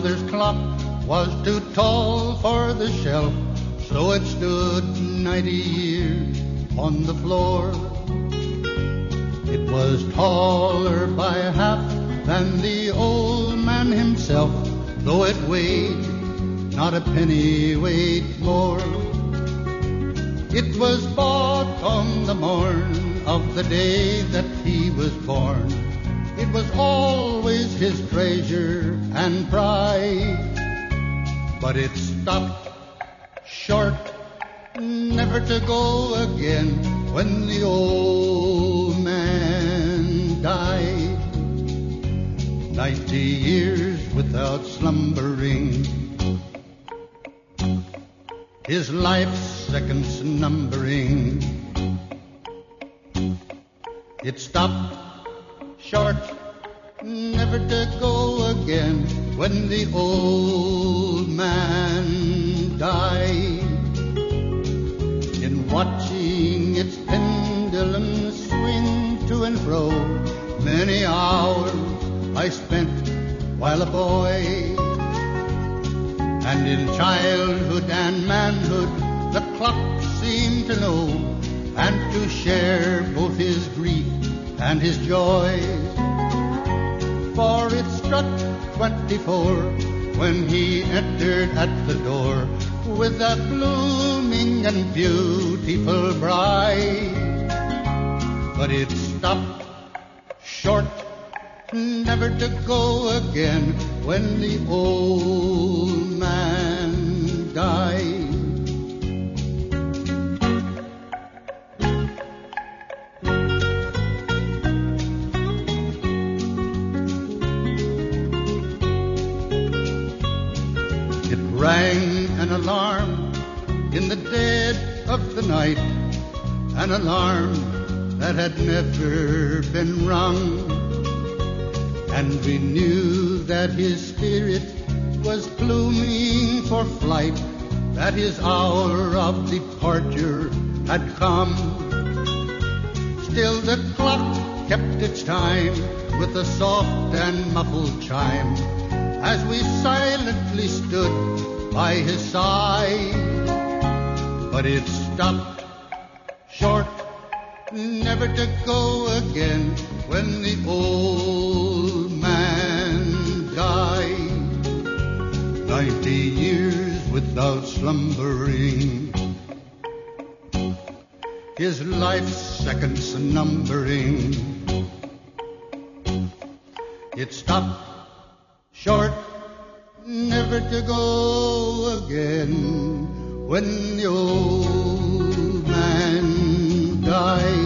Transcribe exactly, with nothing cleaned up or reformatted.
mother's clock was too tall for the shelf, so it stood ninety years on the floor. It was taller by half than the old man himself, though it weighed not a penny weight more. It was bought on the morn of the day that he was born. It was always his treasure and pride, but it stopped short, never to go again, when the old man died. Ninety years without slumbering, his life's seconds numbering. It stopped short, never to go again, when the old man died. In watching its pendulum swing to and fro, many hours I spent while a boy. And in childhood and manhood the clock seemed to know, and to share both his grief and his joy. For it struck twenty-four when he entered at the door, with a blooming and beautiful bride. But it stopped short, never to go again, when the old man died. It rang an alarm in the dead of the night, an alarm that had never been rung. And we knew that his spirit was pluming for flight, that his hour of departure had come. Still the clock kept its time with a soft and muffled chime, as we silently stood by his side. But it stopped short, never to go again, when the old man died. Ninety years without slumbering, his life's seconds numbering. It stopped short, never to go again, when the old man died.